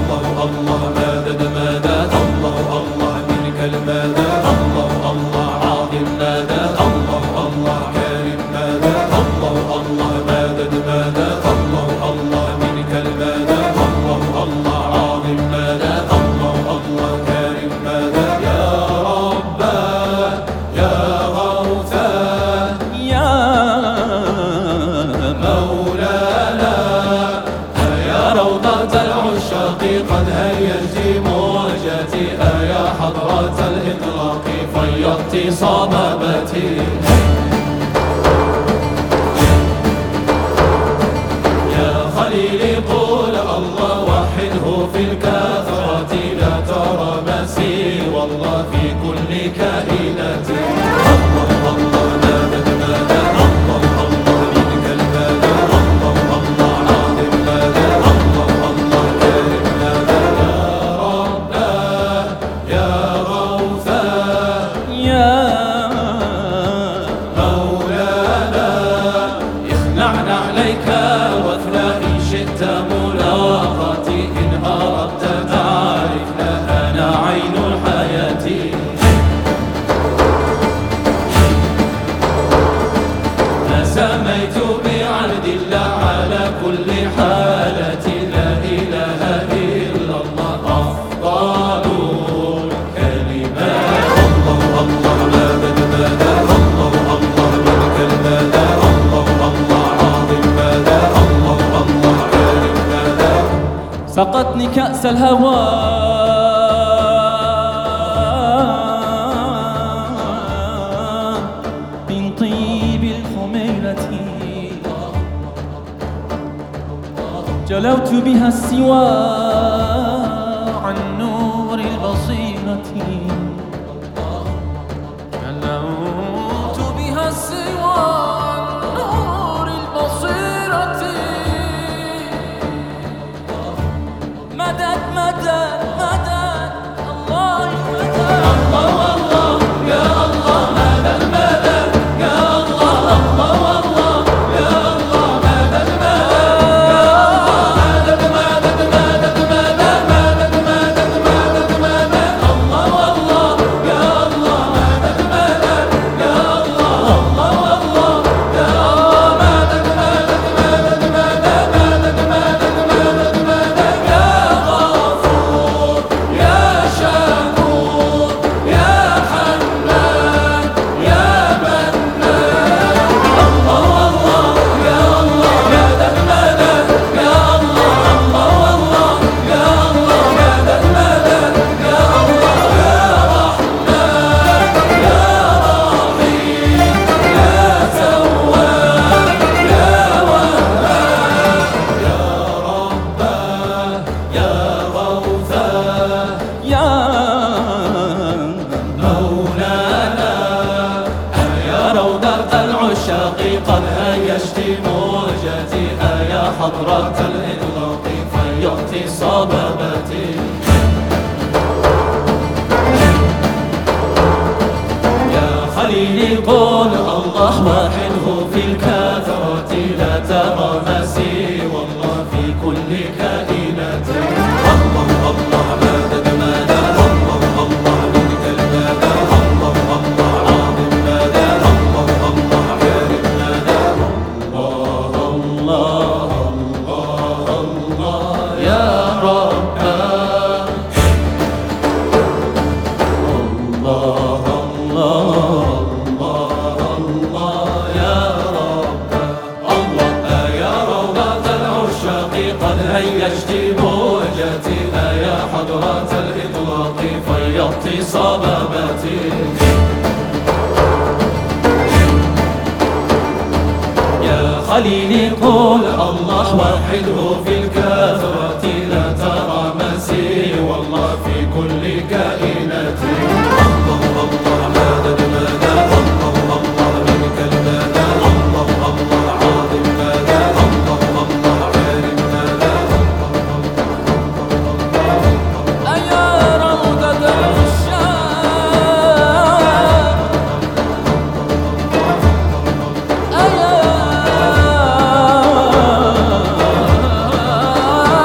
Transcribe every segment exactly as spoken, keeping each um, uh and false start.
الله الله مدد مدد الله الله منك المدد الله الله عظيم مدد الله الله كريم مدد الله الله مدد مدد الله الله منك المدد الله الله عظيم مدد الله الله كريم مدد يا رب يا غوثا يا مولانا يا روضة العشاق قد هيجت موجتي يا حضرة الإطلاق فيضت صبابتي يا خليلي قول الله وحده في الكثرة لا ترى مسير والله في كل كائنتي الله الله مدد مدد الله الله منك المدد الله الله عظيم مدد الله الله كريم مدد يا رب يا غوثا يا مولانا اخلعنا عليك واثنى إن شئت ملاقاتي إن أردت تعرفنا أنا عين الحياة ما سميت بعهد الله على كل حالة لا إله إلا الله أفضل الكلمات الله الله مدد مدد الله الله منك المدد الله الله عظيم مدد الله الله كريم مدد سقتني كأس الهوى من طيب الخميلة جلوت بها السوى عن نور البصيرة جلوت بها السوى عن نور البصيرة مدد مدد مدد الله مدد الله الله يا الله مدد مدد يا الله الله الله يا الله مدد مدد مدد مدد مدد مدد مدد مدد مدد مدد الله الله يا الله مدد مدد يا الله الله الله يا مدد مدد مدد مدد مدد مدد مدد مدد يا غفور يا شكور يا حنان يا منان الله الله يا الله مدد مدد يا الله الله الله يا الله مدد مدد يا الله يا رحمن يا رحيم يا تواب يا وهاب يا رب يا غوثا يا مولانا يا روضة العشاق قد هيجت موجتي يا حضرة الإطلاق فيضت صبابتي يا خليلي قول الله وحده في الكثرة لا ترى مسير والله في كل كائنات الله الله مدد مدد الله الله منك المدد الله الله عظيم مدد الله الله كريم مدد الله الله الله الله يا رب الله الله الله الله يا رب الله يا روضة العشاق قد هيجت موجتي يا حضرة الإطلاق فيضت صبابتي يا خليلي قول الله وحده في الكثرة لا ترى مسير والله في كل كائنتي الله الله مدد مدد الله الله منك المدد الله الله عظيم مدد الله الله كريم مدد أيا روضة العشاق أيا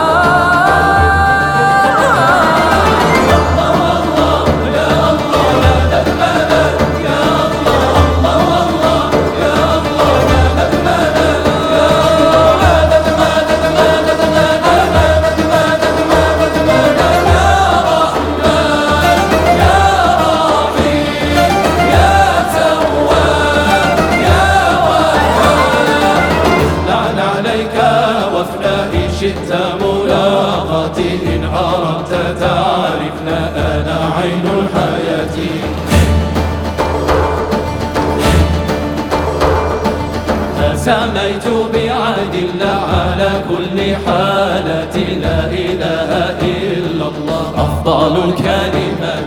الملاقات إن عرفت تعرفنا أنا عين الحياة. سميت بعهد الله على كل حالة لا إله إلا الله أفضل الكلمات